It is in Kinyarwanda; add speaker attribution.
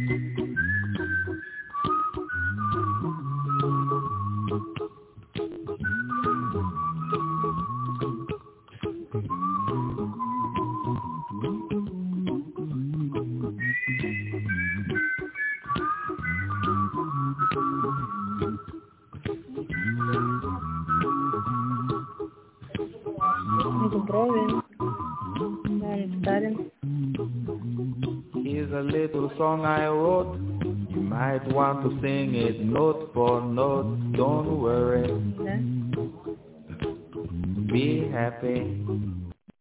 Speaker 1: Here's a little song I wrote. You might want to sing it note for note. Don't worry. Be happy.